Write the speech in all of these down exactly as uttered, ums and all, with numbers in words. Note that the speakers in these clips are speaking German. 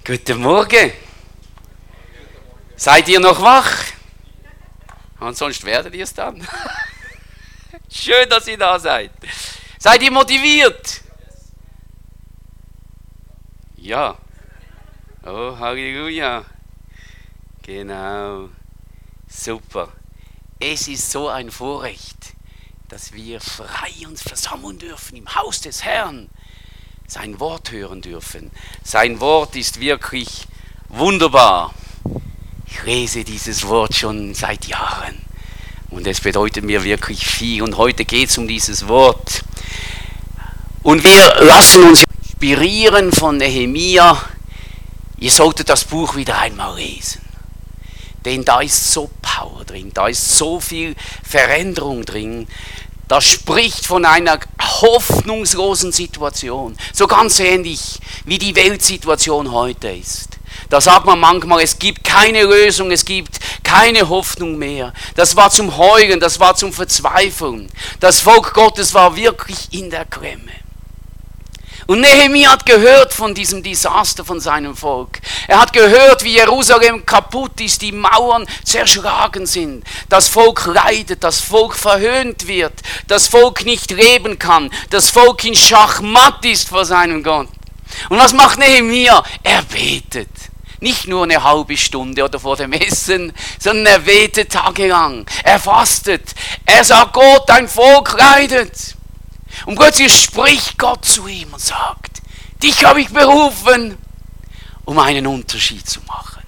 Guten Morgen. Seid ihr noch wach? Und sonst werdet ihr es dann. Schön, dass ihr da seid. Seid ihr motiviert? Ja. Oh, Halleluja. Genau. Super. Es ist so ein Vorrecht, dass wir frei uns versammeln dürfen im Haus des Herrn. Sein Wort hören dürfen. Sein Wort ist wirklich wunderbar. Ich lese dieses Wort schon seit Jahren und es bedeutet mir wirklich viel. Und heute geht es um dieses Wort. Und wir lassen uns inspirieren von Nehemia. Ihr solltet das Buch wieder einmal lesen. Denn da ist so Power drin, da ist so viel Veränderung drin. Das spricht von einer hoffnungslosen Situation. So ganz ähnlich wie die Weltsituation heute ist. Da sagt man manchmal, es gibt keine Lösung, es gibt keine Hoffnung mehr. Das war zum Heulen, das war zum Verzweifeln. Das Volk Gottes war wirklich in der Klemme. Und Nehemia hat gehört von diesem Desaster von seinem Volk. Er hat gehört, wie Jerusalem kaputt ist, die Mauern zerschlagen sind. Das Volk leidet, das Volk verhöhnt wird, das Volk nicht leben kann, das Volk in Schachmatt ist vor seinem Gott. Und was macht Nehemia? Er betet. Nicht nur eine halbe Stunde oder vor dem Essen, sondern er betet tagelang. Er fastet. Er sagt, Gott, dein Volk leidet. Und plötzlich spricht Gott zu ihm und sagt, dich habe ich berufen, um einen Unterschied zu machen.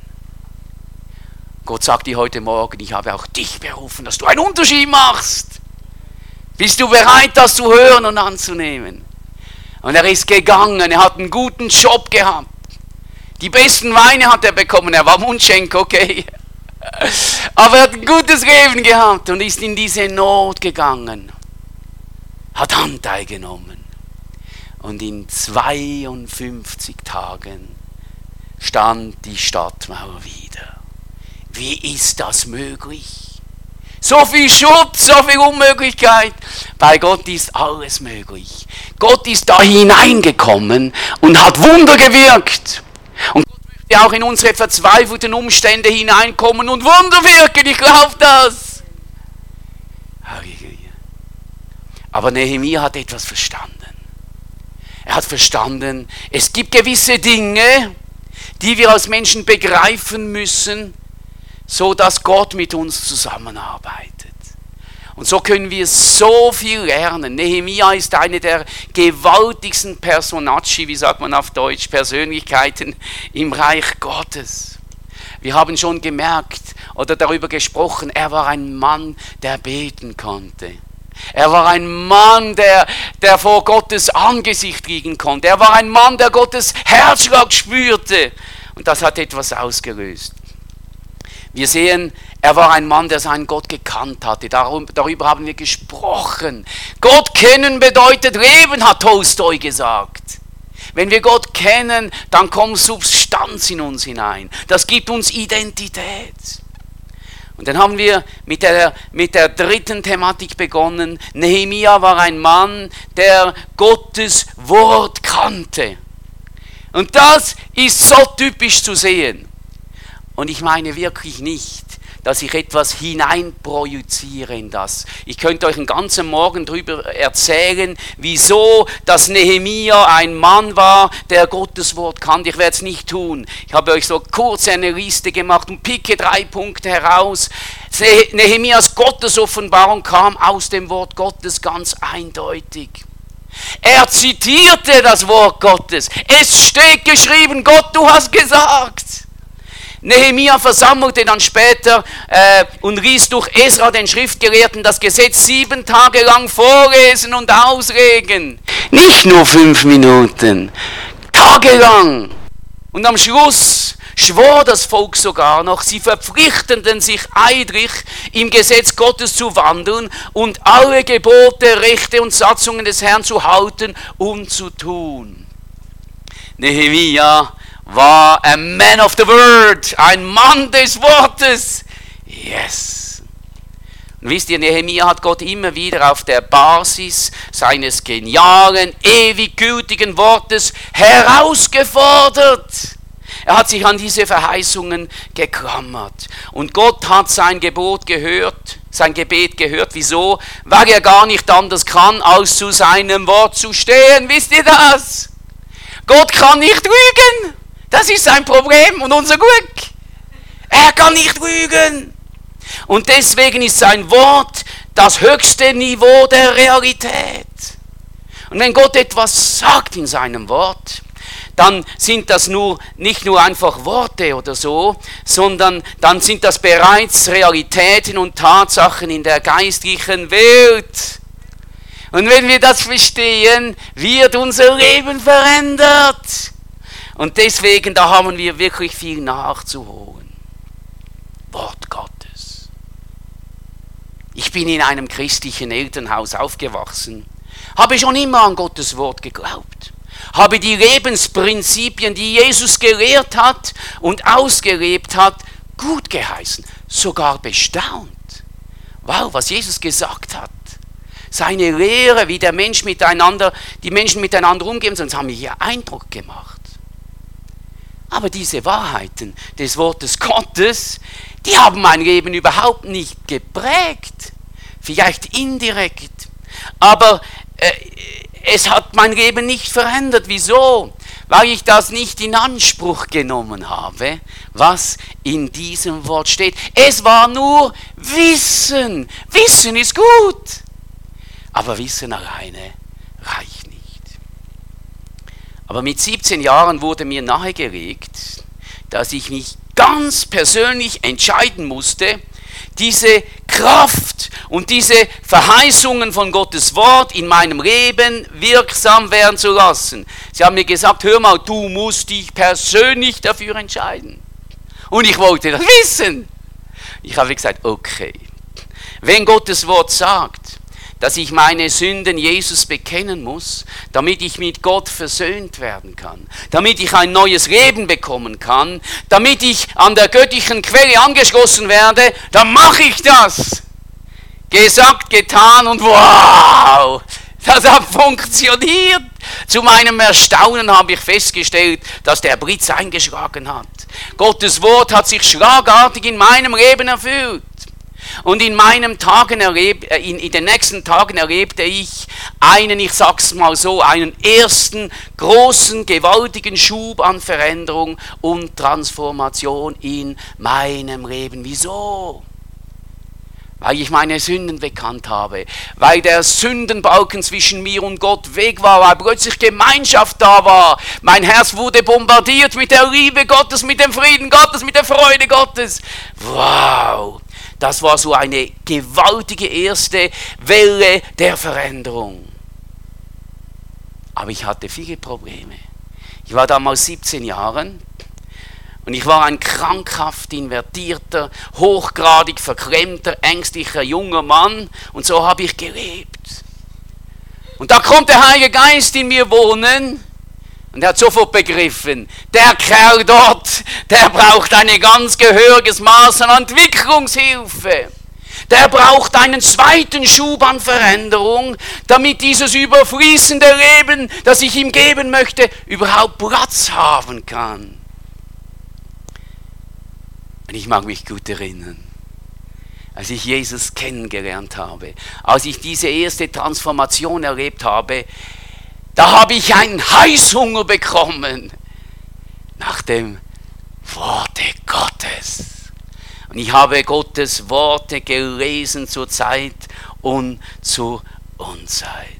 Gott sagt dir heute Morgen, ich habe auch dich berufen, dass du einen Unterschied machst. Bist du bereit, das zu hören und anzunehmen? Und er ist gegangen, er hat einen guten Job gehabt. Die besten Weine hat er bekommen, er war Mundschenk, okay. Aber er hat ein gutes Leben gehabt und ist in diese Not gegangen. Hat Anteil genommen. Und in zweiundfünfzig Tagen stand die Stadtmauer wieder. Wie ist das möglich? So viel Schutz, so viel Unmöglichkeit. Bei Gott ist alles möglich. Gott ist da hineingekommen und hat Wunder gewirkt. Und Gott möchte auch in unsere verzweifelten Umstände hineinkommen und Wunder wirken. Ich glaube das. Halleluja. Aber Nehemia hat etwas verstanden. Er hat verstanden, es gibt gewisse Dinge, die wir als Menschen begreifen müssen, so dass Gott mit uns zusammenarbeitet. Und so können wir so viel lernen. Nehemia ist eine der gewaltigsten Personacci, wie sagt man auf Deutsch, Persönlichkeiten im Reich Gottes. Wir haben schon gemerkt oder darüber gesprochen, er war ein Mann, der beten konnte. Er war ein Mann, der, der vor Gottes Angesicht liegen konnte. Er war ein Mann, der Gottes Herzschlag spürte. Und das hat etwas ausgelöst. Wir sehen, er war ein Mann, der seinen Gott gekannt hatte. Darum, darüber haben wir gesprochen. Gott kennen bedeutet Leben, hat Tolstoi gesagt. Wenn wir Gott kennen, dann kommt Substanz in uns hinein. Das gibt uns Identität. Und dann haben wir mit der, mit der dritten Thematik begonnen. Nehemia war ein Mann, der Gottes Wort kannte. Und das ist so typisch zu sehen. Und ich meine wirklich nicht, dass ich etwas hineinprojiziere in das. Ich könnte euch einen ganzen Morgen darüber erzählen, wieso das Nehemia ein Mann war, der Gottes Wort kannte. Ich werde es nicht tun. Ich habe euch so kurz eine Liste gemacht und picke drei Punkte heraus. Nehemias Gottesoffenbarung kam aus dem Wort Gottes ganz eindeutig. Er zitierte das Wort Gottes. Es steht geschrieben, Gott, du hast gesagt. Nehemia versammelte dann später äh, und ließ durch Esra, den Schriftgelehrten, das Gesetz sieben Tage lang vorlesen und auslegen. Nicht nur fünf Minuten, tagelang. Und am Schluss schwor das Volk sogar noch, sie verpflichteten sich eidlich, im Gesetz Gottes zu wandeln und alle Gebote, Rechte und Satzungen des Herrn zu halten und zu tun. Nehemia war a man of the word, ein Mann des Wortes. Yes. Und wisst ihr, Nehemia hat Gott immer wieder auf der Basis seines genialen, ewig gültigen Wortes herausgefordert. Er hat sich an diese Verheißungen geklammert. Und Gott hat sein Gebot gehört, sein Gebet gehört. Wieso? Weil er gar nicht anders kann, als zu seinem Wort zu stehen. Wisst ihr das? Gott kann nicht lügen. Das ist sein Problem und unser Glück. Er kann nicht lügen. Und deswegen ist sein Wort das höchste Niveau der Realität. Und wenn Gott etwas sagt in seinem Wort, dann sind das nur, nicht nur einfach Worte oder so, sondern dann sind das bereits Realitäten und Tatsachen in der geistlichen Welt. Und wenn wir das verstehen, wird unser Leben verändert. Und deswegen, da haben wir wirklich viel nachzuholen. Wort Gottes. Ich bin in einem christlichen Elternhaus aufgewachsen, habe schon immer an Gottes Wort geglaubt, habe die Lebensprinzipien, die Jesus gelehrt hat und ausgelebt hat, gut geheißen, sogar bestaunt. Wow, was Jesus gesagt hat. Seine Lehre, wie der Mensch miteinander, die Menschen miteinander umgehen, sonst haben wir hier Eindruck gemacht. Aber diese Wahrheiten des Wortes Gottes, die haben mein Leben überhaupt nicht geprägt. Vielleicht indirekt. Aber äh, es hat mein Leben nicht verändert. Wieso? Weil ich das nicht in Anspruch genommen habe, was in diesem Wort steht. Es war nur Wissen. Wissen ist gut. Aber Wissen alleine reicht nicht. Aber mit siebzehn Jahren wurde mir nahegelegt, dass ich mich ganz persönlich entscheiden musste, diese Kraft und diese Verheißungen von Gottes Wort in meinem Leben wirksam werden zu lassen. Sie haben mir gesagt, hör mal, du musst dich persönlich dafür entscheiden. Und ich wollte das wissen. Ich habe gesagt, okay, wenn Gottes Wort sagt, dass ich meine Sünden Jesus bekennen muss, damit ich mit Gott versöhnt werden kann, damit ich ein neues Leben bekommen kann, damit ich an der göttlichen Quelle angeschlossen werde, dann mache ich das. Gesagt, getan und wow, das hat funktioniert. Zu meinem Erstaunen habe ich festgestellt, dass der Blitz eingeschlagen hat. Gottes Wort hat sich schlagartig in meinem Leben erfüllt. Und in meinen Tagen erleb, in, in den nächsten Tagen erlebte ich einen, ich sag's mal so, einen ersten großen, gewaltigen Schub an Veränderung und Transformation in meinem Leben. Wieso? Weil ich meine Sünden bekannt habe, weil der Sündenbalken zwischen mir und Gott weg war, weil plötzlich Gemeinschaft da war. Mein Herz wurde bombardiert mit der Liebe Gottes, mit dem Frieden Gottes, mit der Freude Gottes. Wow! Das war so eine gewaltige erste Welle der Veränderung. Aber ich hatte viele Probleme. Ich war damals siebzehn Jahre und ich war ein krankhaft invertierter, hochgradig verklemmter, ängstlicher junger Mann und so habe ich gelebt. Und da kommt der Heilige Geist in mir wohnen. Und er hat sofort begriffen, der Kerl dort, der braucht ein ganz gehöriges Maß an Entwicklungshilfe. Der braucht einen zweiten Schub an Veränderung, damit dieses überfließende Leben, das ich ihm geben möchte, überhaupt Platz haben kann. Und ich mag mich gut erinnern, als ich Jesus kennengelernt habe, als ich diese erste Transformation erlebt habe, da habe ich einen Heißhunger bekommen nach dem Worte Gottes. Und ich habe Gottes Worte gelesen zur Zeit und zur Unzeit.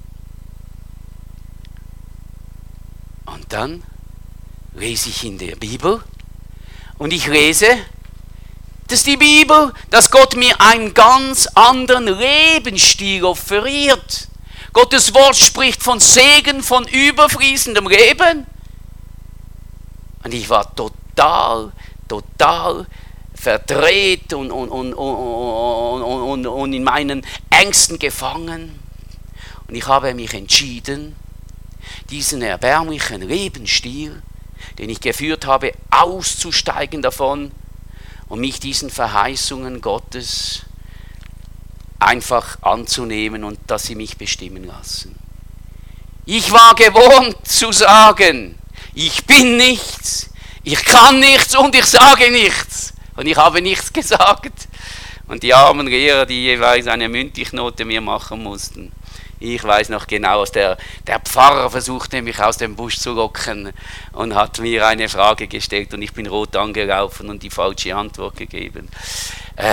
Und dann lese ich in der Bibel und ich lese, dass die Bibel, dass Gott mir einen ganz anderen Lebensstil offeriert. Gottes Wort spricht von Segen, von überfließendem Leben. Und ich war total, total verdreht und, und, und, und, und, und in meinen Ängsten gefangen. Und ich habe mich entschieden, diesen erbärmlichen Lebensstil, den ich geführt habe, auszusteigen davon und mich diesen Verheißungen Gottes einfach anzunehmen und dass sie mich bestimmen lassen. Ich war gewohnt zu sagen, ich bin nichts, Ich kann nichts und ich sage nichts. Und ich habe nichts gesagt. Und die armen Lehrer, die jeweils eine Mündlichnote mir machen mussten. Ich weiß noch genau, der, der Pfarrer versuchte mich aus dem Busch zu locken und hat mir eine Frage gestellt und ich bin rot angelaufen und die falsche Antwort gegeben. Äh.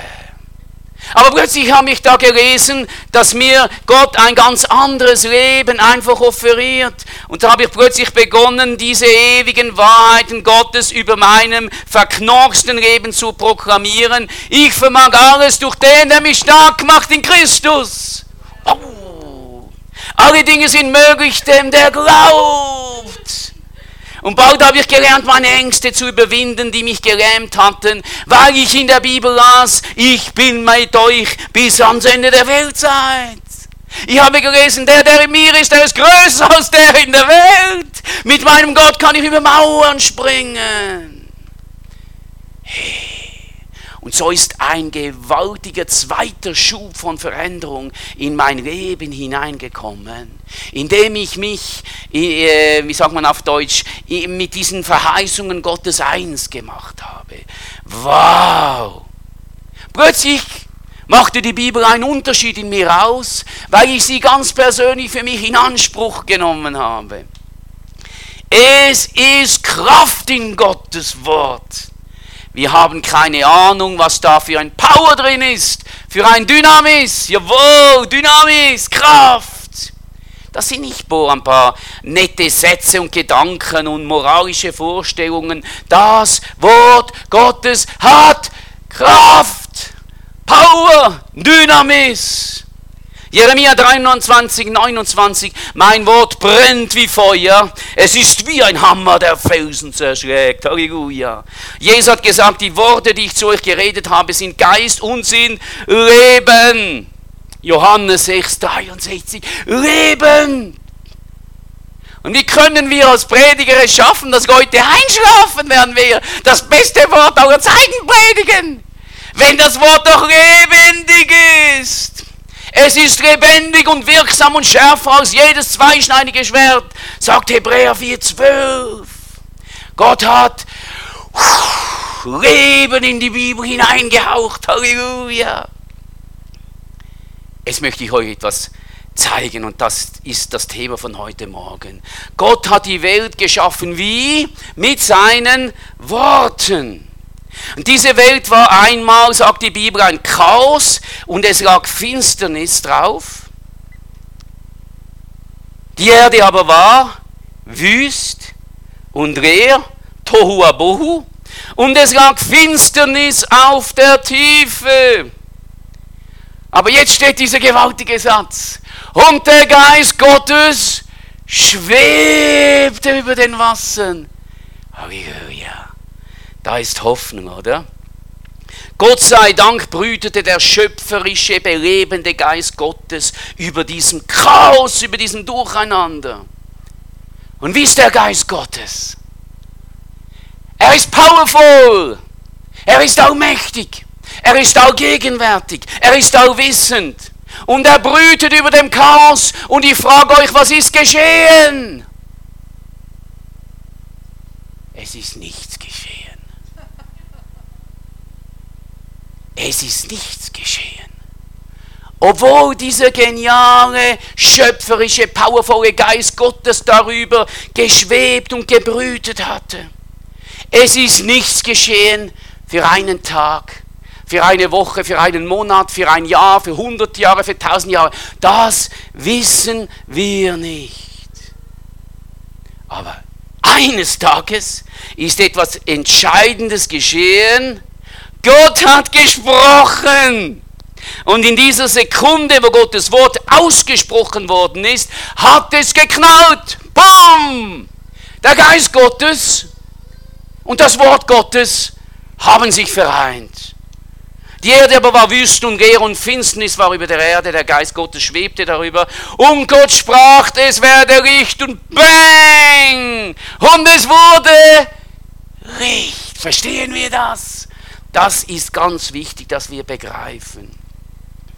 Aber plötzlich habe ich da gelesen, dass mir Gott ein ganz anderes Leben einfach offeriert. Und da habe ich plötzlich begonnen, diese ewigen Wahrheiten Gottes über meinem verknorksten Leben zu proklamieren. Ich vermag alles durch den, der mich stark macht in Christus. Oh. Alle Dinge sind möglich dem, der glaubt. Und bald habe ich gelernt, meine Ängste zu überwinden, die mich gelähmt hatten, weil ich in der Bibel las, ich bin mit euch bis ans Ende der Weltzeit. Ich habe gelesen, der, der in mir ist, der ist größer als der in der Welt. Mit meinem Gott kann ich über Mauern springen. Hey. Und so ist ein gewaltiger zweiter Schub von Veränderung in mein Leben hineingekommen, indem ich mich, äh, wie sagt man auf Deutsch, mit diesen Verheißungen Gottes eins gemacht habe. Wow! Plötzlich machte die Bibel einen Unterschied in mir aus, weil ich sie ganz persönlich für mich in Anspruch genommen habe. Es ist Kraft in Gottes Wort. Wir haben keine Ahnung, was da für ein Power drin ist, für ein Dynamis. Jawohl, Dynamis, Kraft. Das sind nicht nur ein paar nette Sätze und Gedanken und moralische Vorstellungen. Das Wort Gottes hat Kraft, Power, Dynamis. Jeremia dreiundzwanzig, neunundzwanzig, mein Wort brennt wie Feuer, es ist wie ein Hammer, der Felsen zerschlägt. Halleluja. Jesus hat gesagt, die Worte, die ich zu euch geredet habe, sind Geist und sind Leben. Johannes sechs, dreiundsechzig, Leben. Und wie können wir als Prediger es schaffen, dass Leute einschlafen, während wir das beste Wort aller Zeiten predigen? Wenn das Wort doch lebendig ist. Es ist lebendig und wirksam und schärfer als jedes zweischneidige Schwert, sagt Hebräer vier, zwölf. Gott hat Leben in die Bibel hineingehaucht. Halleluja. Jetzt möchte ich euch etwas zeigen und das ist das Thema von heute Morgen. Gott hat die Welt geschaffen wie? Mit seinen Worten. Und diese Welt war einmal, sagt die Bibel, ein Chaos und es lag Finsternis drauf. Die Erde aber war wüst und leer, Tohu Abohu, und es lag Finsternis auf der Tiefe. Aber jetzt steht dieser gewaltige Satz. Und der Geist Gottes schwebte über den Wassern. Halleluja. Da ist Hoffnung, oder? Gott sei Dank brütete der schöpferische, belebende Geist Gottes über diesem Chaos, über diesem Durcheinander. Und wie ist der Geist Gottes? Er ist powerful. Er ist allmächtig. Er ist allgegenwärtig. Er ist allwissend. Und er brütet über dem Chaos. Und ich frage euch, was ist geschehen? Es ist nichts geschehen. Es ist nichts geschehen. Obwohl dieser geniale, schöpferische, powervolle Geist Gottes darüber geschwebt und gebrütet hatte. Es ist nichts geschehen für einen Tag, für eine Woche, für einen Monat, für ein Jahr, für hundert Jahre, für tausend Jahre. Das wissen wir nicht. Aber eines Tages ist etwas Entscheidendes geschehen. Gott hat gesprochen. Und in dieser Sekunde, wo Gottes Wort ausgesprochen worden ist, hat es geknallt. Bam! Der Geist Gottes und das Wort Gottes haben sich vereint. Die Erde aber war wüst und leer und Finsternis war über der Erde. Der Geist Gottes schwebte darüber. Und Gott sprach, es werde Licht und bang! Und es wurde Licht. Verstehen wir das? Das ist ganz wichtig, dass wir begreifen.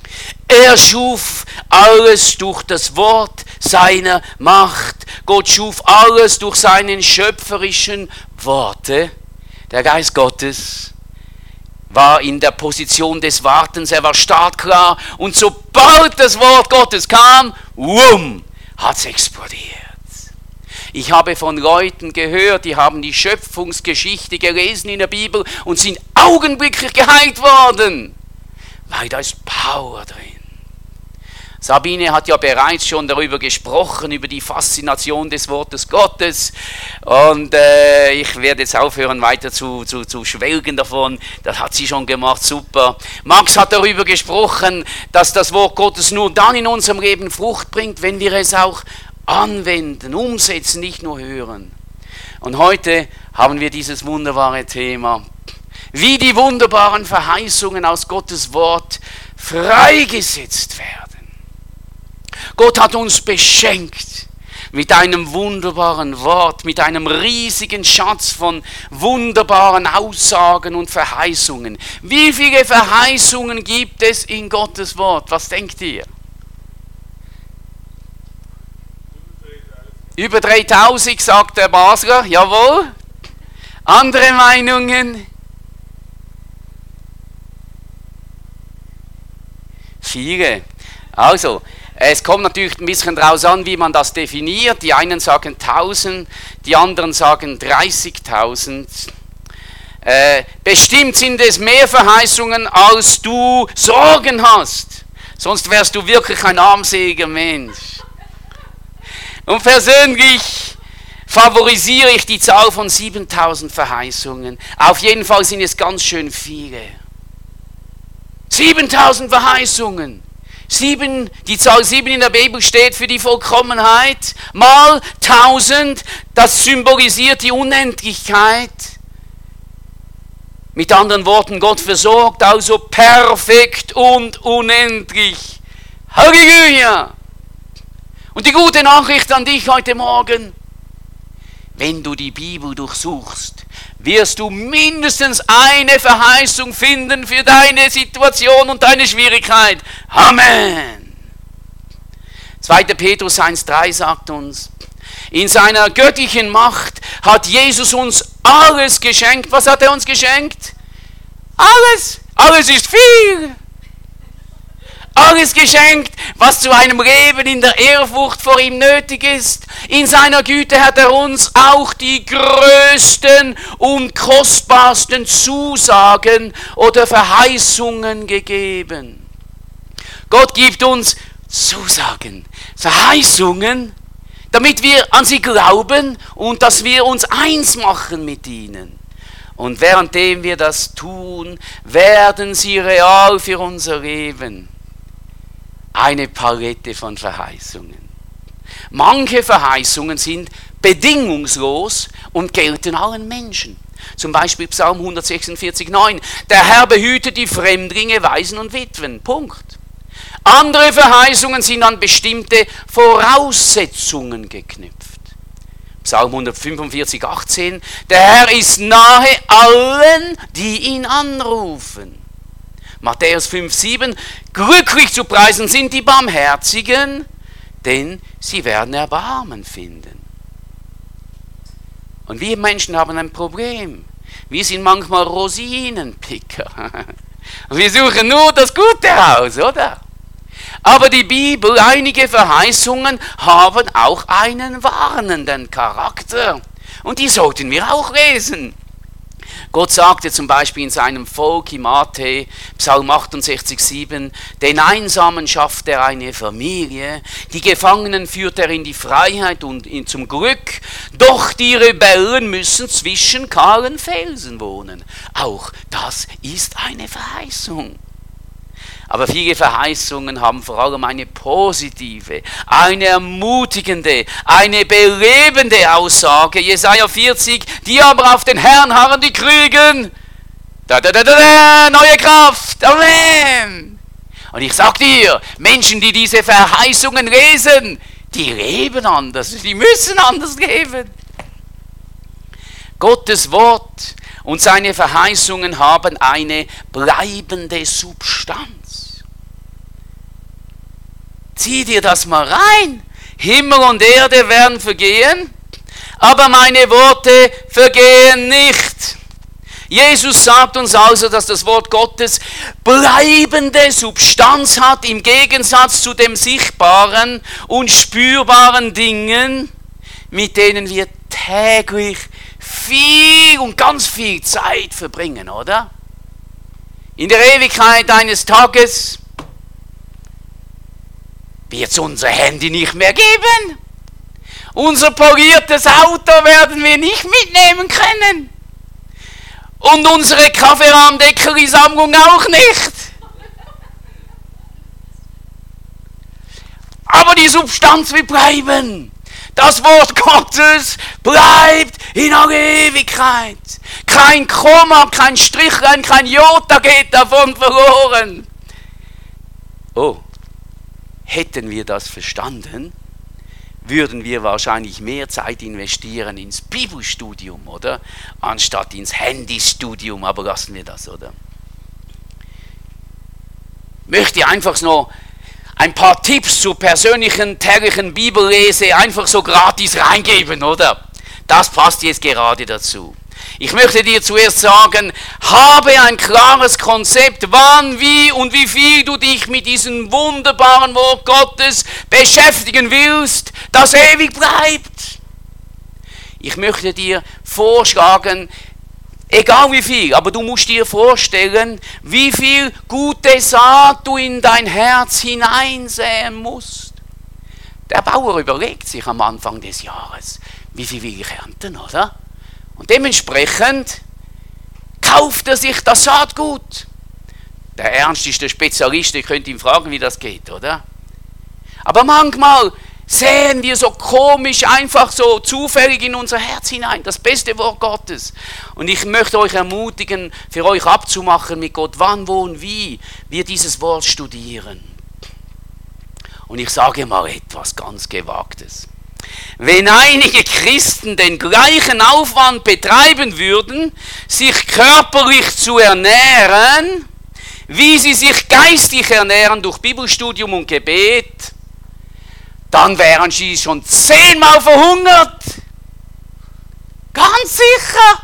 Er schuf alles durch das Wort seiner Macht. Gott schuf alles durch seinen schöpferischen Worte. Der Geist Gottes war in der Position des Wartens, er war startklar. Und sobald das Wort Gottes kam, wumm, hat es explodiert. Ich habe von Leuten gehört, die haben die Schöpfungsgeschichte gelesen in der Bibel und sind augenblicklich geheilt worden, weil da ist Power drin. Sabine hat ja bereits schon darüber gesprochen, über die Faszination des Wortes Gottes. Und äh, ich werde jetzt aufhören, weiter zu, zu, zu schwelgen davon. Das hat sie schon gemacht, super. Max hat darüber gesprochen, dass das Wort Gottes nur dann in unserem Leben Frucht bringt, wenn wir es auch anwenden, umsetzen, nicht nur hören. Und heute haben wir dieses wunderbare Thema, wie die wunderbaren Verheißungen aus Gottes Wort freigesetzt werden. Gott hat uns beschenkt mit einem wunderbaren Wort, mit einem riesigen Schatz von wunderbaren Aussagen und Verheißungen. Wie viele Verheißungen gibt es in Gottes Wort? Was denkt ihr? Über dreitausend, sagt der Basler, jawohl. Andere Meinungen? Viele. Also, es kommt natürlich ein bisschen draus an, wie man das definiert. Die einen sagen tausend, die anderen sagen dreißigtausend. Äh, bestimmt sind es mehr Verheißungen, als du Sorgen hast. Sonst wärst du wirklich ein armseliger Mensch. Und persönlich favorisiere ich die Zahl von siebentausend Verheißungen. Auf jeden Fall sind es ganz schön viele. siebentausend Verheißungen. Sieben, die Zahl sieben in der Bibel steht für die Vollkommenheit. Mal tausend, das symbolisiert die Unendlichkeit. Mit anderen Worten, Gott versorgt also perfekt und unendlich. Halleluja! Und die gute Nachricht an dich heute Morgen: Wenn du die Bibel durchsuchst, wirst du mindestens eine Verheißung finden für deine Situation und deine Schwierigkeit. Amen. zweiter Petrus eins drei sagt uns, in seiner göttlichen Macht hat Jesus uns alles geschenkt. Was hat er uns geschenkt? Alles. Alles ist viel. Alles geschenkt, was zu einem Leben in der Ehrfurcht vor ihm nötig ist. In seiner Güte hat er uns auch die größten und kostbarsten Zusagen oder Verheißungen gegeben. Gott gibt uns Zusagen, Verheißungen, damit wir an sie glauben und dass wir uns eins machen mit ihnen. Und währenddem wir das tun, werden sie real für unser Leben. Eine Palette von Verheißungen. Manche Verheißungen sind bedingungslos und gelten allen Menschen. Zum Beispiel Psalm hundertsechsundvierzig neun. Der Herr behütet die Fremdlinge, Waisen und Witwen. Punkt. Andere Verheißungen sind an bestimmte Voraussetzungen geknüpft. Psalm hundertfünfundvierzig achtzehn. Der Herr ist nahe allen, die ihn anrufen. Matthäus fünf sieben, glücklich zu preisen sind die Barmherzigen, denn sie werden Erbarmen finden. Und wir Menschen haben ein Problem. Wir sind manchmal Rosinenpicker. Wir suchen nur das Gute raus, oder? Aber die Bibel, einige Verheißungen haben auch einen warnenden Charakter. Und die sollten wir auch lesen. Gott sagte zum Beispiel in seinem Volk im Matthäus, Psalm achtundsechzig sieben, den Einsamen schafft er eine Familie, die Gefangenen führt er in die Freiheit und in, zum Glück, doch die Rebellen müssen zwischen kahlen Felsen wohnen. Auch das ist eine Verheißung. Aber viele Verheißungen haben vor allem eine positive, eine ermutigende, eine belebende Aussage. Jesaja vierzig, die aber auf den Herrn harren, die kriegen da, da, da, da, da, neue Kraft. Amen. Und ich sag dir, Menschen, die diese Verheißungen lesen, die leben anders, die müssen anders leben. Gottes Wort und seine Verheißungen haben eine bleibende Substanz. Zieh dir das mal rein. Himmel und Erde werden vergehen, aber meine Worte vergehen nicht. Jesus sagt uns also, dass das Wort Gottes bleibende Substanz hat im Gegensatz zu den sichtbaren und spürbaren Dingen, mit denen wir täglich viel und ganz viel Zeit verbringen, oder? In der Ewigkeit eines Tages wird es unser Handy nicht mehr geben. Unser poliertes Auto werden wir nicht mitnehmen können. Und unsere Kaffeerahmdeckel-Sammlung auch nicht. Aber die Substanz wird bleiben. Das Wort Gottes bleibt in aller Ewigkeit. Kein Komma, kein Strichlein, kein Jota geht davon verloren. Oh, hätten wir das verstanden, würden wir wahrscheinlich mehr Zeit investieren ins Bibelstudium, oder? Anstatt ins Handystudium, aber lassen wir das, oder? Ich möchte einfach noch ein paar Tipps zur persönlichen täglichen Bibellese einfach so gratis reingeben, oder? Das passt jetzt gerade dazu. Ich möchte dir zuerst sagen, habe ein klares Konzept, wann, wie und wie viel du dich mit diesem wunderbaren Wort Gottes beschäftigen willst, das ewig bleibt. Ich möchte dir vorschlagen, egal wie viel, aber du musst dir vorstellen, wie viel gute Saat du in dein Herz hineinsäen musst. Der Bauer überlegt sich am Anfang des Jahres, wie viel will ich ernten, oder? Und dementsprechend kauft er sich das Saatgut. Der Ernst ist der Spezialist, ihr könnt ihn fragen, wie das geht, oder? Aber manchmal säen wir so komisch, einfach so zufällig in unser Herz hinein, das beste Wort Gottes. Und ich möchte euch ermutigen, für euch abzumachen mit Gott, wann, wo und wie wir dieses Wort studieren. Und ich sage mal etwas ganz Gewagtes. Wenn einige Christen den gleichen Aufwand betreiben würden, sich körperlich zu ernähren, wie sie sich geistig ernähren durch Bibelstudium und Gebet, dann wären sie schon zehnmal verhungert. Ganz sicher.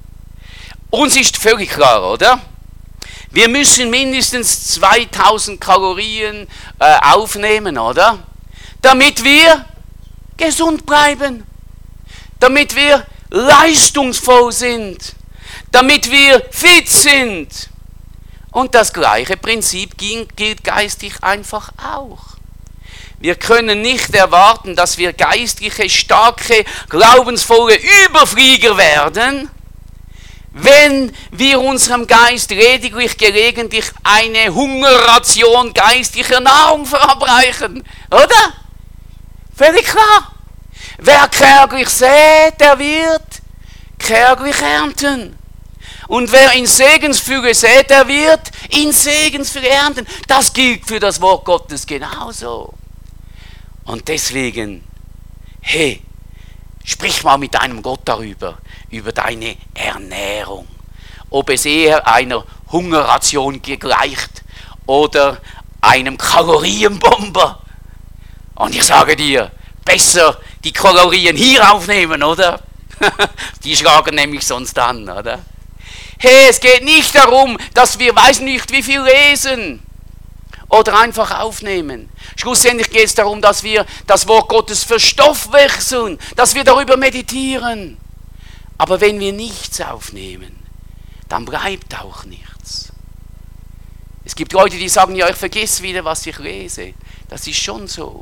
Uns ist völlig klar, oder? Wir müssen mindestens zweitausend Kalorien äh, aufnehmen, oder? Damit wir gesund bleiben, damit wir leistungsvoll sind, damit wir fit sind. Und das gleiche Prinzip gilt geistig einfach auch. Wir können nicht erwarten, dass wir geistliche, starke, glaubensvolle Überflieger werden, wenn wir unserem Geist lediglich gelegentlich eine Hungerration geistlicher Nahrung verabreichen, oder? Völlig klar. Wer kärglich sät, der wird kärglich ernten. Und wer in Segensfülle sät, der wird in Segensfülle ernten. Das gilt für das Wort Gottes genauso. Und deswegen, hey, sprich mal mit deinem Gott darüber, über deine Ernährung. Ob es eher einer Hungerration gleicht oder einem Kalorienbomber. Und ich sage dir, besser die Kalorien hier aufnehmen, oder? Die schlagen nämlich sonst an, oder? Hey, es geht nicht darum, dass wir weiß nicht wie viel lesen oder einfach aufnehmen. Schlussendlich geht es darum, dass wir das Wort Gottes verstoffwechseln, dass wir darüber meditieren. Aber wenn wir nichts aufnehmen, dann bleibt auch nichts. Es gibt Leute, die sagen, ja, ich vergesse wieder, was ich lese. Das ist schon so.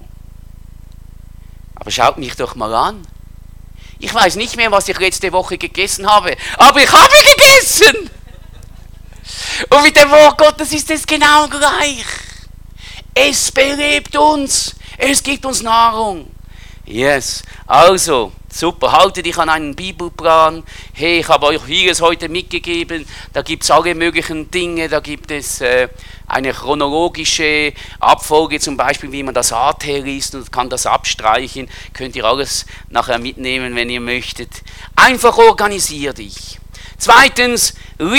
Aber schaut mich doch mal an. Ich weiß nicht mehr, was ich letzte Woche gegessen habe, aber ich habe gegessen. Und mit dem Wort Gottes ist es genau gleich. Es belebt uns. Es gibt uns Nahrung. Yes. Also, super, halte dich an einen Bibelplan. Hey, ich habe euch vieles heute mitgegeben. Da gibt es alle möglichen Dinge. Da gibt es äh, eine chronologische Abfolge, zum Beispiel, wie man das A T liest und kann das abstreichen. Könnt ihr alles nachher mitnehmen, wenn ihr möchtet. Einfach organisier dich. Zweitens,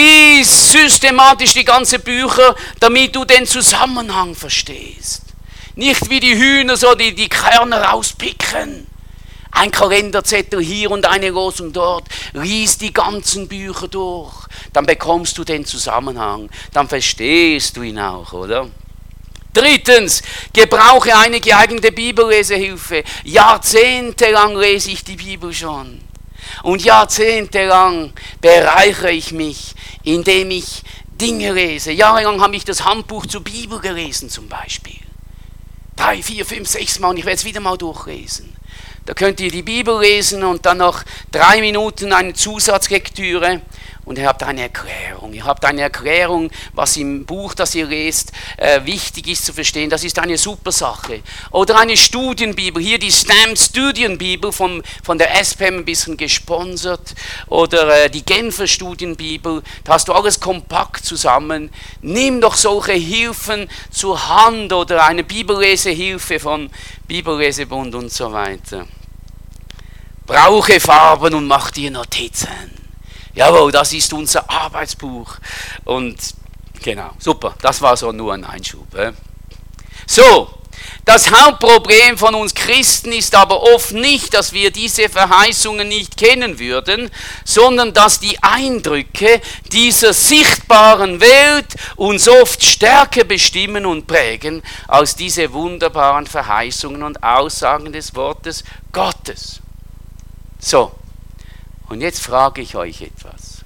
lies systematisch die ganzen Bücher, damit du den Zusammenhang verstehst. Nicht wie die Hühner so die, die Körner rauspicken. Ein Kalenderzettel hier und eine Losung dort. Lies die ganzen Bücher durch. Dann bekommst du den Zusammenhang. Dann verstehst du ihn auch, oder? Drittens, gebrauche eine geeignete Bibellesehilfe. Jahrzehntelang lese ich die Bibel schon. Und jahrzehntelang bereichere ich mich, indem ich Dinge lese. Jahrelang habe ich das Handbuch zur Bibel gelesen zum Beispiel. Drei, vier, fünf, sechs Mal und ich werde es wieder mal durchlesen. Da könnt ihr die Bibel lesen und dann noch drei Minuten eine Zusatzlektüre und ihr habt eine Erklärung. Ihr habt eine Erklärung, was im Buch, das ihr lest, äh, wichtig ist zu verstehen. Das ist eine super Sache. Oder eine Studienbibel. Hier die Stamp Studienbibel von, von der S P M ein bisschen gesponsert. Oder äh, die Genfer Studienbibel. Da hast du alles kompakt zusammen. Nimm doch solche Hilfen zur Hand oder eine Bibellesehilfe von Bibellesebund und so weiter. Brauche Farben und mach dir Notizen. Jawohl, das ist unser Arbeitsbuch. Und genau, super, das war so nur ein Einschub. Äh. So, das Hauptproblem von uns Christen ist aber oft nicht, dass wir diese Verheißungen nicht kennen würden, sondern dass die Eindrücke dieser sichtbaren Welt uns oft stärker bestimmen und prägen als diese wunderbaren Verheißungen und Aussagen des Wortes Gottes. So, und jetzt frage ich euch etwas.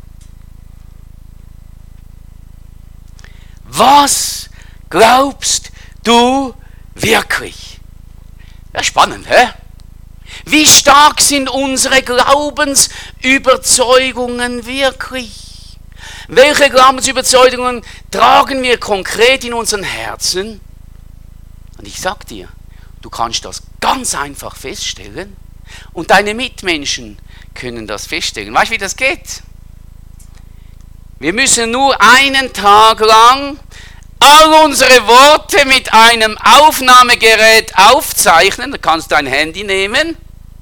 Was glaubst du wirklich? Ja, spannend, hä? Wie stark sind unsere Glaubensüberzeugungen wirklich? Welche Glaubensüberzeugungen tragen wir konkret in unseren Herzen? Und ich sag dir, du kannst das ganz einfach feststellen und deine Mitmenschen können das feststellen. Weißt du, wie das geht? Wir müssen nur einen Tag lang all unsere Worte mit einem Aufnahmegerät aufzeichnen. Da kannst du ein Handy nehmen.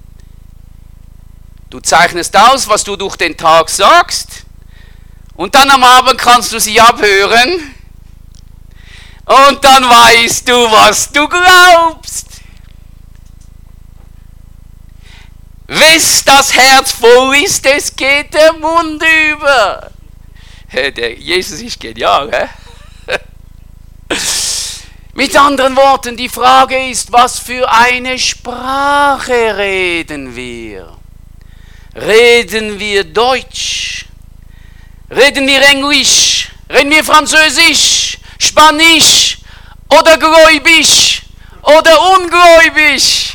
Du zeichnest aus, was du durch den Tag sagst. Und dann am Abend kannst du sie abhören. Und dann weißt du, was du glaubst. Wes das Herz voll ist, es geht der Mund über. Der Jesus ist genial, hä? Mit anderen Worten, die Frage ist, was für eine Sprache reden wir? Reden wir Deutsch? Reden wir Englisch? Reden wir Französisch? Spanisch? Oder Gläubisch? Oder Ungläubisch?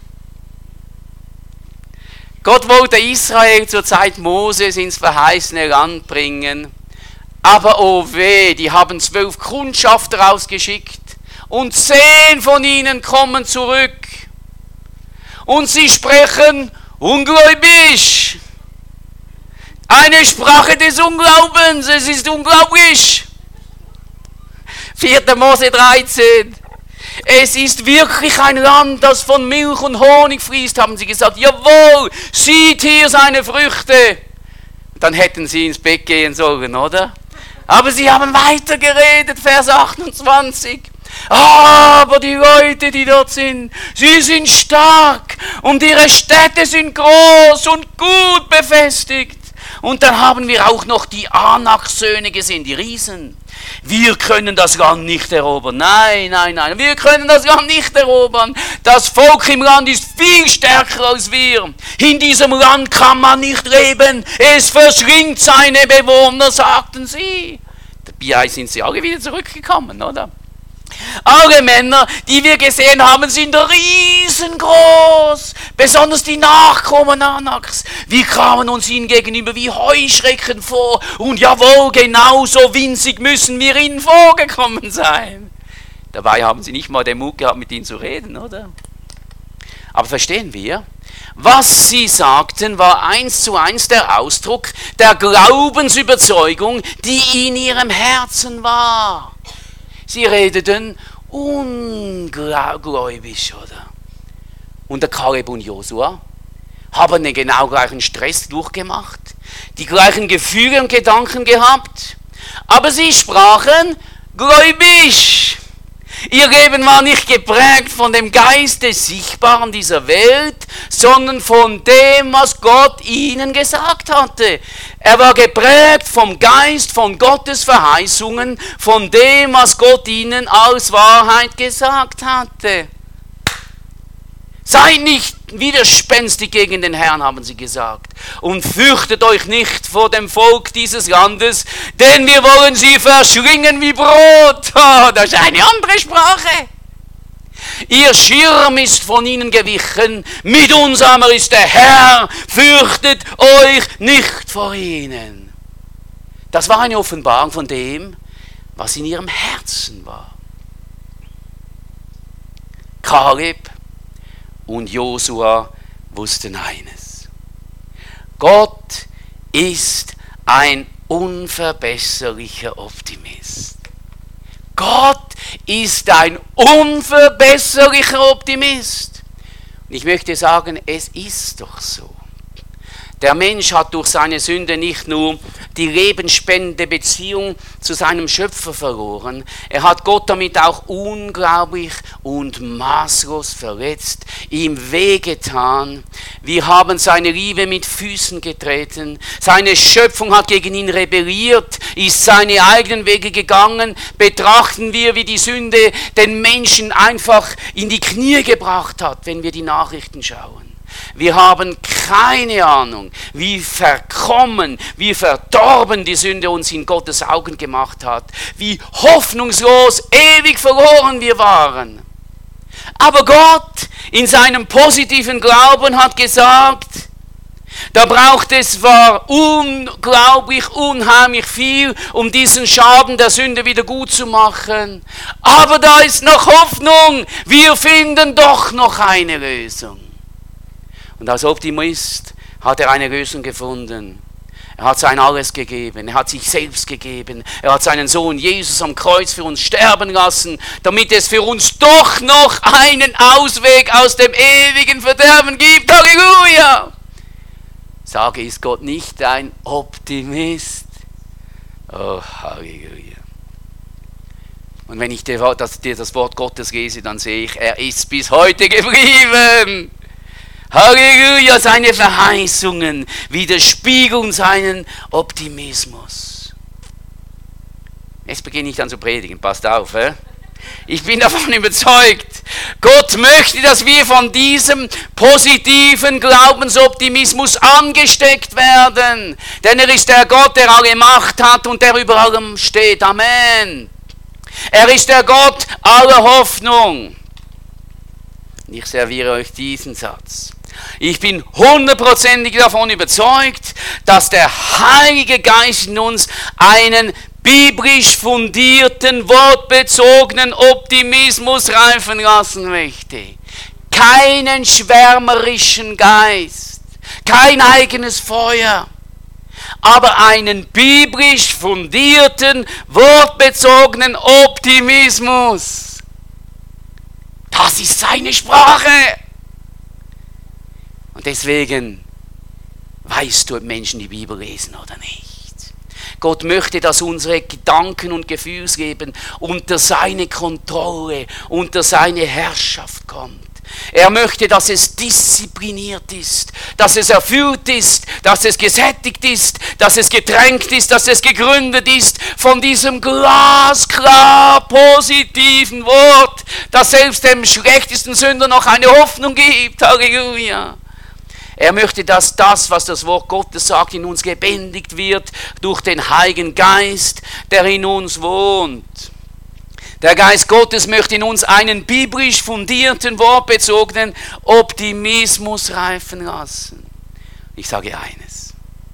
Gott wollte Israel zur Zeit Moses ins verheißene Land bringen. Aber oh weh, die haben zwölf Kundschafter ausgeschickt und zehn von ihnen kommen zurück. Und sie sprechen ungläubisch. Eine Sprache des Unglaubens, es ist unglaublich. vierter Mose dreizehn. Es ist wirklich ein Land, das von Milch und Honig fließt, haben sie gesagt. Jawohl, sieht hier seine Früchte. Dann hätten sie ins Bett gehen sollen, oder? Aber sie haben weiter geredet, Vers achtundzwanzig. Aber die Leute, die dort sind, sie sind stark und ihre Städte sind groß und gut befestigt. Und dann haben wir auch noch die Anak-Söhne gesehen, die Riesen. Wir können das Land nicht erobern. Nein, nein, nein, wir können das Land nicht erobern. Das Volk im Land ist viel stärker als wir. In diesem Land kann man nicht leben. Es verschlingt seine Bewohner, sagten sie. Dabei sind sie alle wieder zurückgekommen, oder? Alle Männer, die wir gesehen haben, sind riesengroß. Besonders die Nachkommen Anaks. Wir kamen uns ihnen gegenüber wie Heuschrecken vor. Und jawohl, genauso winzig müssen wir ihnen vorgekommen sein. Dabei haben sie nicht mal den Mut gehabt, mit ihnen zu reden, oder? Aber verstehen wir? Was sie sagten, war eins zu eins der Ausdruck der Glaubensüberzeugung, die in ihrem Herzen war. Sie redeten ungläubig, oder? Und der Kaleb und Josua haben den genau gleichen Stress durchgemacht, die gleichen Gefühle und Gedanken gehabt, aber sie sprachen gläubig. Ihr Leben war nicht geprägt von dem Geist des Sichtbaren dieser Welt, sondern von dem, was Gott ihnen gesagt hatte. Er war geprägt vom Geist, von Gottes Verheißungen, von dem, was Gott ihnen als Wahrheit gesagt hatte. Seid nicht widerspenstig gegen den Herrn, haben sie gesagt. Und fürchtet euch nicht vor dem Volk dieses Landes, denn wir wollen sie verschlingen wie Brot. Oh, das ist eine andere Sprache. Ihr Schirm ist von ihnen gewichen, mit uns aber ist der Herr, fürchtet euch nicht vor ihnen. Das war eine Offenbarung von dem, was in ihrem Herzen war. Kaleb und Josua wussten eines: Gott ist ein unverbesserlicher Optimist. Gott ist ein unverbesserlicher Optimist. Und ich möchte sagen, es ist doch so. Der Mensch hat durch seine Sünde nicht nur die lebensspendende Beziehung zu seinem Schöpfer verloren, er hat Gott damit auch unglaublich und maßlos verletzt, ihm wehgetan. Wir haben seine Liebe mit Füßen getreten, seine Schöpfung hat gegen ihn rebelliert, ist seine eigenen Wege gegangen. Betrachten wir, wie die Sünde den Menschen einfach in die Knie gebracht hat, wenn wir die Nachrichten schauen. Wir haben keine Ahnung, wie verkommen, wie verdorben die Sünde uns in Gottes Augen gemacht hat, wie hoffnungslos, ewig verloren wir waren. Aber Gott in seinem positiven Glauben hat gesagt, da braucht es zwar unglaublich, unheimlich viel, um diesen Schaden der Sünde wieder gut zu machen, aber da ist noch Hoffnung, wir finden doch noch eine Lösung. Und als Optimist hat er eine Lösung gefunden. Er hat sein Alles gegeben, er hat sich selbst gegeben, er hat seinen Sohn Jesus am Kreuz für uns sterben lassen, damit es für uns doch noch einen Ausweg aus dem ewigen Verderben gibt. Halleluja! Sage, ist Gott nicht ein Optimist? Oh, Halleluja. Und wenn ich dir das, dir das Wort Gottes lese, dann sehe ich, er ist bis heute geblieben. Halleluja, seine Verheißungen widerspiegeln seinen Optimismus. Jetzt beginne ich dann zu predigen, passt auf. He? Ich bin davon überzeugt, Gott möchte, dass wir von diesem positiven Glaubensoptimismus angesteckt werden. Denn er ist der Gott, der alle Macht hat und der über allem steht. Amen. Er ist der Gott aller Hoffnung. Und ich serviere euch diesen Satz. Ich bin hundertprozentig davon überzeugt, dass der Heilige Geist in uns einen biblisch fundierten, wortbezogenen Optimismus reifen lassen möchte. Keinen schwärmerischen Geist, kein eigenes Feuer, aber einen biblisch fundierten, wortbezogenen Optimismus. Das ist seine Sprache. Und deswegen weißt du, ob Menschen die Bibel lesen oder nicht. Gott möchte, dass unsere Gedanken und Gefühlsleben unter seine Kontrolle, unter seine Herrschaft kommt. Er möchte, dass es diszipliniert ist, dass es erfüllt ist, dass es gesättigt ist, dass es getränkt ist, dass es gegründet ist von diesem glasklar positiven Wort, das selbst dem schlechtesten Sünder noch eine Hoffnung gibt. Halleluja. Er möchte, dass das, was das Wort Gottes sagt, in uns gebändigt wird durch den Heiligen Geist, der in uns wohnt. Der Geist Gottes möchte in uns einen biblisch fundierten, wortbezogenen Optimismus reifen lassen. Ich sage eines.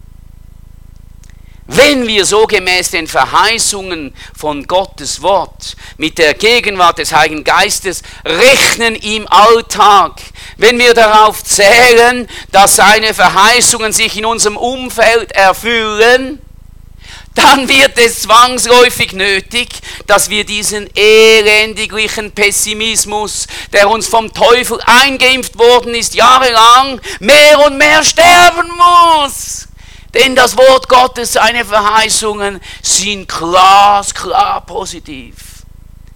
Wenn wir so gemäß den Verheißungen von Gottes Wort mit der Gegenwart des Heiligen Geistes rechnen im Alltag, wenn wir darauf zählen, dass seine Verheißungen sich in unserem Umfeld erfüllen, dann wird es zwangsläufig nötig, dass wir diesen elendiglichen Pessimismus, der uns vom Teufel eingeimpft worden ist, jahrelang, mehr und mehr sterben muss. Denn das Wort Gottes, seine Verheißungen sind glasklar positiv.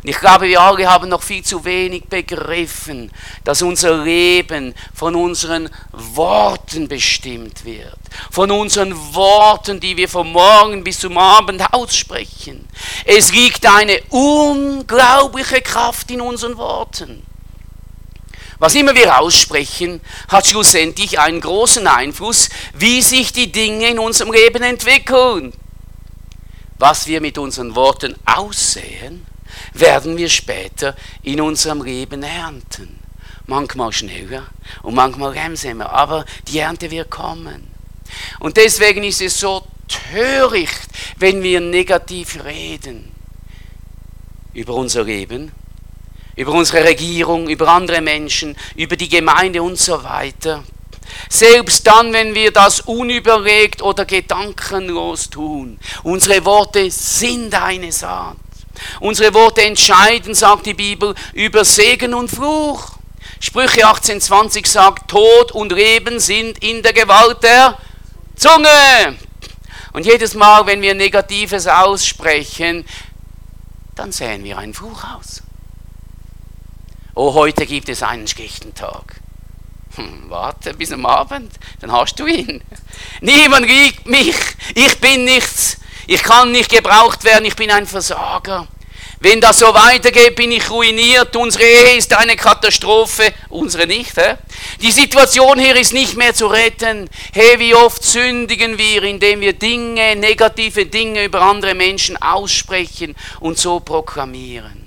Und ich glaube, wir alle haben noch viel zu wenig begriffen, dass unser Leben von unseren Worten bestimmt wird. Von unseren Worten, die wir vom Morgen bis zum Abend aussprechen. Es liegt eine unglaubliche Kraft in unseren Worten. Was immer wir aussprechen, hat schlussendlich einen großen Einfluss, wie sich die Dinge in unserem Leben entwickeln. Was wir mit unseren Worten aussehen, werden wir später in unserem Leben ernten. Manchmal schneller und manchmal langsamer, aber die Ernte wird kommen. Und deswegen ist es so töricht, wenn wir negativ reden über unser Leben, über unsere Regierung, über andere Menschen, über die Gemeinde und so weiter. Selbst dann, wenn wir das unüberlegt oder gedankenlos tun. Unsere Worte sind eine Saat. Unsere Worte entscheiden, sagt die Bibel, über Segen und Fluch. Sprüche achtzehn zwanzig sagt, Tod und Leben sind in der Gewalt der Zunge. Und jedes Mal, wenn wir Negatives aussprechen, dann säen wir einen Fluch aus. Oh, heute gibt es einen schlechten Tag. Hm, warte bis am Abend, dann hast du ihn. Niemand liebt mich, ich bin nichts, ich kann nicht gebraucht werden, ich bin ein Versager. Wenn das so weitergeht, bin ich ruiniert, unsere Ehe ist eine Katastrophe, unsere nicht. Hä? Die Situation hier ist nicht mehr zu retten. Hey, wie oft sündigen wir, indem wir Dinge, negative Dinge über andere Menschen aussprechen und so proklamieren.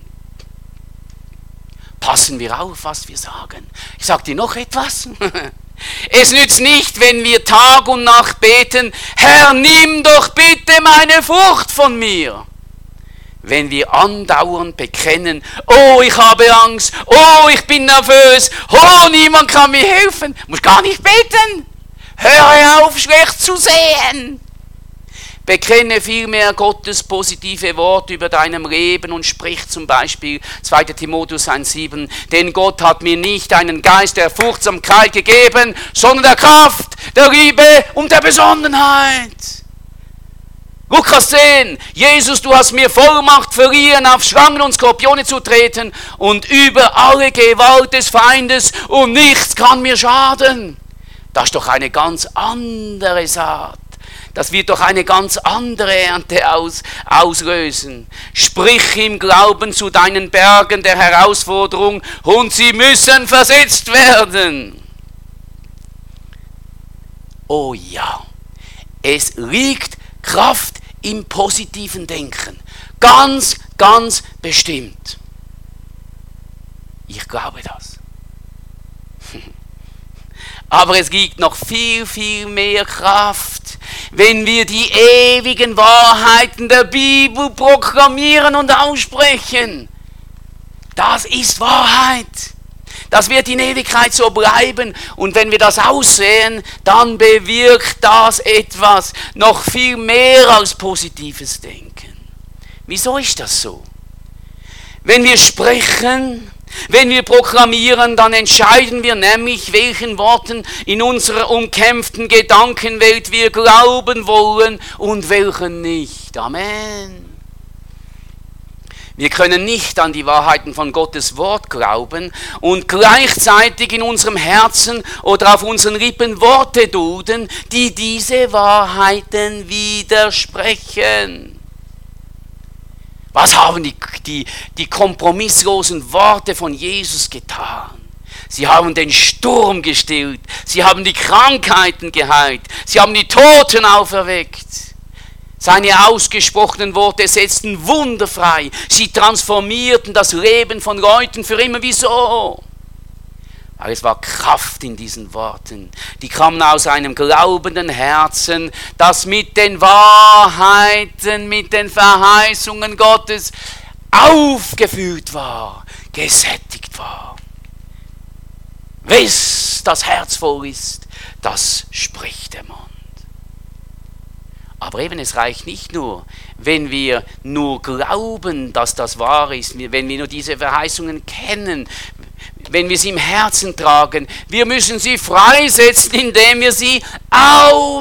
Passen wir auf, was wir sagen. Ich sage dir noch etwas. Es nützt nicht, wenn wir Tag und Nacht beten, Herr, nimm doch bitte meine Furcht von mir. Wenn wir andauernd bekennen, oh, ich habe Angst, oh, ich bin nervös, oh, niemand kann mir helfen. Muss gar nicht beten. Höre auf, schlecht zu sehen. Bekenne vielmehr Gottes positive Worte über deinem Leben und sprich zum Beispiel zweiter Timotheus eins sieben, denn Gott hat mir nicht einen Geist der Furchtsamkeit gegeben, sondern der Kraft, der Liebe und der Besonnenheit. Lukas zehn, Jesus, du hast mir Vollmacht verliehen, auf Schlangen und Skorpione zu treten und über alle Gewalt des Feindes und nichts kann mir schaden. Das ist doch eine ganz andere Saat. Das wird doch eine ganz andere Ernte aus, auslösen. Sprich im Glauben zu deinen Bergen der Herausforderung und sie müssen versetzt werden. Oh ja, es liegt Kraft im positiven Denken. Ganz, ganz bestimmt. Ich glaube das. Aber es gibt noch viel, viel mehr Kraft, wenn wir die ewigen Wahrheiten der Bibel proklamieren und aussprechen. Das ist Wahrheit. Das wird in Ewigkeit so bleiben. Und wenn wir das aussehen, dann bewirkt das etwas noch viel mehr als positives Denken. Wieso ist das so? Wenn wir sprechen, wenn wir proklamieren, dann entscheiden wir nämlich, welchen Worten in unserer umkämpften Gedankenwelt wir glauben wollen und welchen nicht. Amen. Wir können nicht an die Wahrheiten von Gottes Wort glauben und gleichzeitig in unserem Herzen oder auf unseren Lippen Worte dulden, die diese Wahrheiten widersprechen. Was haben die, die, die kompromisslosen Worte von Jesus getan? Sie haben den Sturm gestillt, sie haben die Krankheiten geheilt, sie haben die Toten auferweckt. Seine ausgesprochenen Worte setzten Wunder frei, sie transformierten das Leben von Leuten für immer. Wieso? Aber es war Kraft in diesen Worten. Die kamen aus einem glaubenden Herzen, das mit den Wahrheiten, mit den Verheißungen Gottes aufgefüllt war, gesättigt war. Wes das Herz voll ist, das spricht der Mund. Aber eben, es reicht nicht nur, wenn wir nur glauben, dass das wahr ist, wenn wir nur diese Verheißungen kennen, wenn wir sie im Herzen tragen. Wir müssen sie freisetzen, indem wir sie aussprechen. Ich möchte dir einen Tipp geben.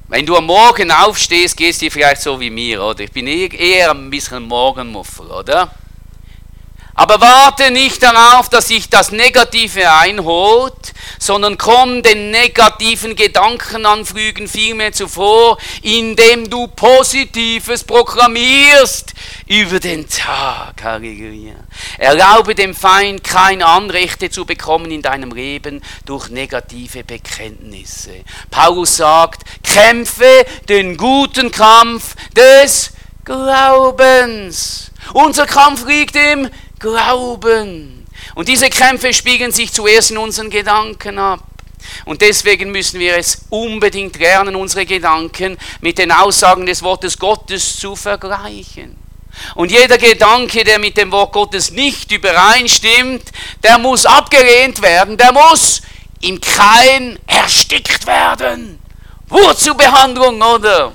Wenn du am Morgen aufstehst, gehst du vielleicht so wie mir, oder? Ich bin eher ein bisschen Morgenmuffel, oder? Aber warte nicht darauf, dass sich das Negative einholt, sondern komm den negativen Gedankenanflügen vielmehr zuvor, indem du Positives proklamierst über den Tag. Halleluja. Erlaube dem Feind keine Anrechte zu bekommen in deinem Leben durch negative Bekenntnisse. Paulus sagt, kämpfe den guten Kampf des Glaubens. Unser Kampf liegt im Glauben. Und diese Kämpfe spiegeln sich zuerst in unseren Gedanken ab. Und deswegen müssen wir es unbedingt lernen, unsere Gedanken mit den Aussagen des Wortes Gottes zu vergleichen. Und jeder Gedanke, der mit dem Wort Gottes nicht übereinstimmt, der muss abgelehnt werden, der muss im Keim erstickt werden. Wurzelbehandlung, oder?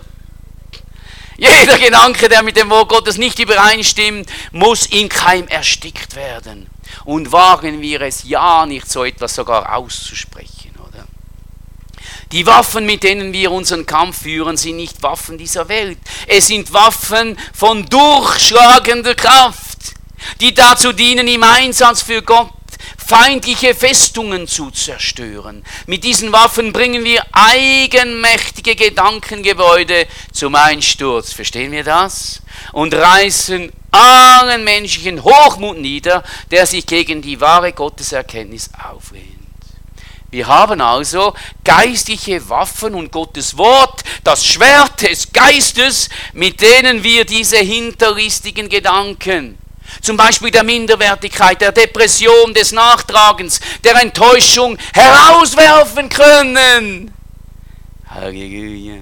Jeder Gedanke, der mit dem Wort Gottes nicht übereinstimmt, muss im Keim erstickt werden. Und wagen wir es ja nicht, so etwas sogar auszusprechen, oder? Die Waffen, mit denen wir unseren Kampf führen, sind nicht Waffen dieser Welt. Es sind Waffen von durchschlagender Kraft, die dazu dienen, im Einsatz für Gott feindliche Festungen zu zerstören. Mit diesen Waffen bringen wir eigenmächtige Gedankengebäude zum Einsturz. Verstehen wir das? Und reißen allen menschlichen Hochmut nieder, der sich gegen die wahre Gotteserkenntnis auflehnt. Wir haben also geistliche Waffen und Gottes Wort, das Schwert des Geistes, mit denen wir diese hinterlistigen Gedanken, zum Beispiel der Minderwertigkeit, der Depression, des Nachtragens, der Enttäuschung herauswerfen können. Halleluja.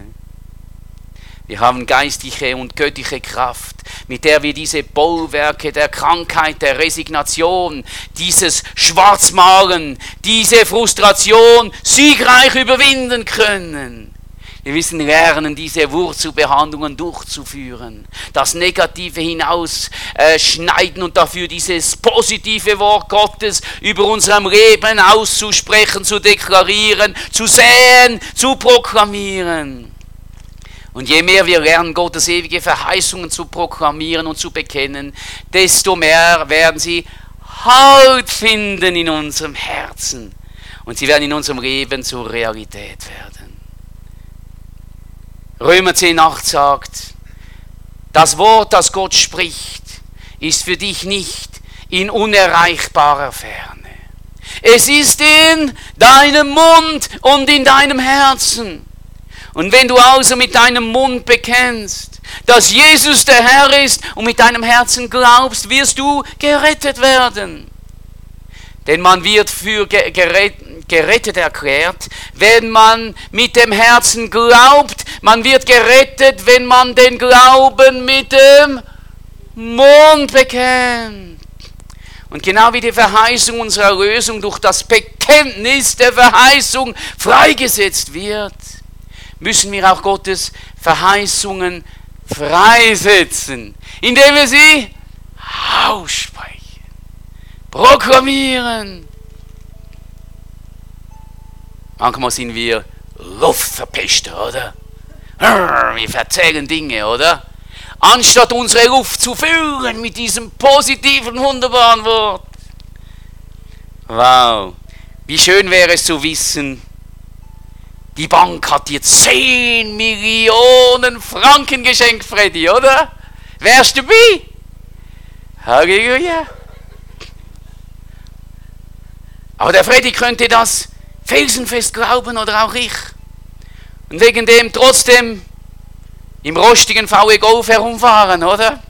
Wir haben geistliche und göttliche Kraft, mit der wir diese Bollwerke der Krankheit, der Resignation, dieses Schwarzmalen, diese Frustration siegreich überwinden können. Wir müssen lernen, diese Wurzelbehandlungen durchzuführen, das Negative hinausschneiden und dafür dieses positive Wort Gottes über unserem Leben auszusprechen, zu deklarieren, zu säen, zu proklamieren. Und je mehr wir lernen, Gottes ewige Verheißungen zu proklamieren und zu bekennen, desto mehr werden sie Halt finden in unserem Herzen. Und sie werden in unserem Leben zur Realität werden. Römer zehn acht sagt, das Wort, das Gott spricht, ist für dich nicht in unerreichbarer Ferne. Es ist in deinem Mund und in deinem Herzen. Und wenn du also mit deinem Mund bekennst, dass Jesus der Herr ist und mit deinem Herzen glaubst, wirst du gerettet werden. Denn man wird für gerettet erklärt, wenn man mit dem Herzen glaubt. Man wird gerettet, wenn man den Glauben mit dem Mund bekennt. Und genau wie die Verheißung unserer Erlösung durch das Bekenntnis der Verheißung freigesetzt wird, müssen wir auch Gottes Verheißungen freisetzen, indem wir sie aussprechen, proklamieren. Manchmal sind wir Luftverpester, oder? Wir erzählen Dinge, oder? Anstatt unsere Luft zu füllen mit diesem positiven, wunderbaren Wort. Wow, wie schön wäre es zu wissen, die Bank hat dir zehn Millionen Franken geschenkt, Freddy, oder? Wärst du dabei? Halleluja. Aber der Freddy könnte das felsenfest glauben oder auch ich. Und wegen dem trotzdem im rostigen V W Golf herumfahren, oder?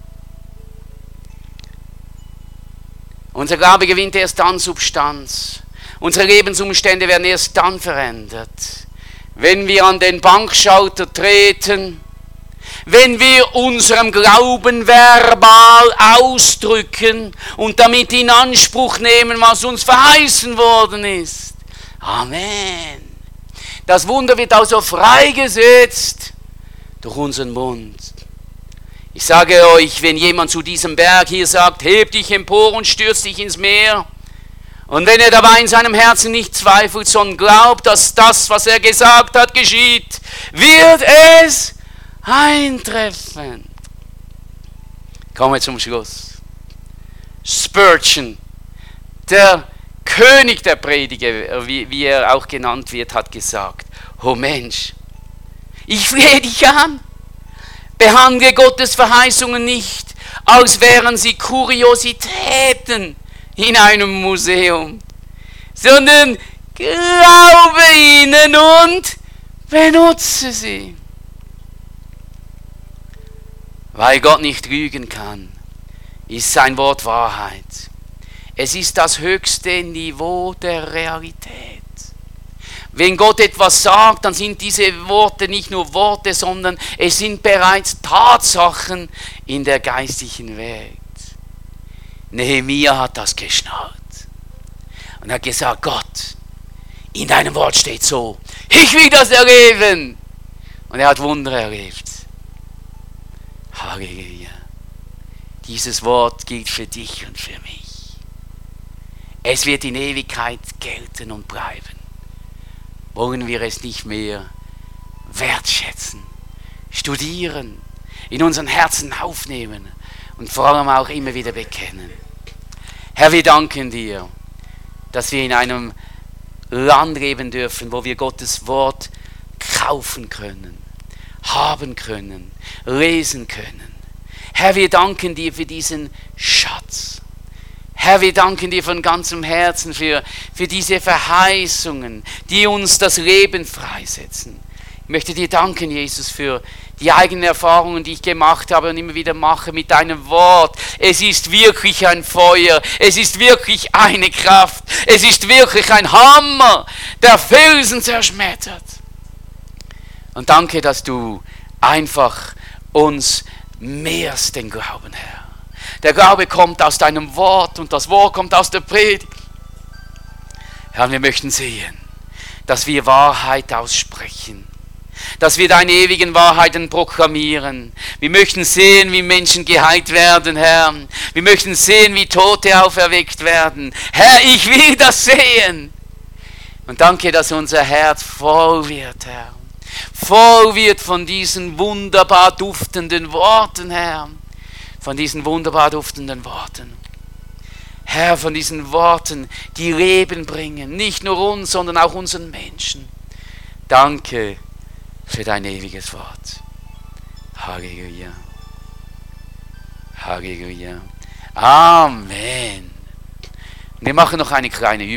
Unser Glaube gewinnt erst dann Substanz. Unsere Lebensumstände werden erst dann verändert, wenn wir an den Bankschalter treten, wenn wir unserem Glauben verbal ausdrücken und damit in Anspruch nehmen, was uns verheißen worden ist. Amen. Das Wunder wird also freigesetzt durch unseren Mund. Ich sage euch, wenn jemand zu diesem Berg hier sagt, heb dich empor und stürz dich ins Meer, Und wenn er dabei in seinem Herzen nicht zweifelt, sondern glaubt, dass das, was er gesagt hat, geschieht, wird es eintreffen. Kommen wir zum Schluss. Spurgeon, der König der Prediger, wie, wie er auch genannt wird, hat gesagt: O Mensch, ich flehe dich an, behandle Gottes Verheißungen nicht, als wären sie Kuriositäten in einem Museum, sondern glaube ihnen und benutze sie. Weil Gott nicht lügen kann, ist sein Wort Wahrheit. Es ist das höchste Niveau der Realität. Wenn Gott etwas sagt, dann sind diese Worte nicht nur Worte, sondern es sind bereits Tatsachen in der geistlichen Welt. Nehemia hat das geschnallt und hat gesagt: Gott, in deinem Wort steht so, ich will das erleben. Und er hat Wunder erlebt. Halleluja. Dieses Wort gilt für dich und für mich. Es wird in Ewigkeit gelten und bleiben. Wollen wir es nicht mehr wertschätzen, studieren, in unseren Herzen aufnehmen und vor allem auch immer wieder bekennen? Herr, wir danken dir, dass wir in einem Land leben dürfen, wo wir Gottes Wort kaufen können, haben können, lesen können. Herr, wir danken dir für diesen Schatz. Herr, wir danken dir von ganzem Herzen für, für diese Verheißungen, die uns das Leben freisetzen. Ich möchte dir danken, Jesus, für die eigenen Erfahrungen, die ich gemacht habe und immer wieder mache mit deinem Wort. Es ist wirklich ein Feuer, es ist wirklich eine Kraft, es ist wirklich ein Hammer, der Felsen zerschmettert. Und danke, dass du einfach uns mehrst den Glauben, Herr. Der Glaube kommt aus deinem Wort und das Wort kommt aus der Predigt. Herr, wir möchten sehen, dass wir Wahrheit aussprechen, dass wir deine ewigen Wahrheiten proklamieren. Wir möchten sehen, wie Menschen geheilt werden, Herr. Wir möchten sehen, wie Tote auferweckt werden. Herr, ich will das sehen. Und danke, dass unser Herz voll wird, Herr. Voll wird von diesen wunderbar duftenden Worten, Herr. Von diesen wunderbar duftenden Worten. Herr, von diesen Worten, die Leben bringen. Nicht nur uns, sondern auch unseren Menschen. Danke für dein ewiges Wort. Halleluja. Halleluja. Amen. Wir machen noch eine kleine Übung.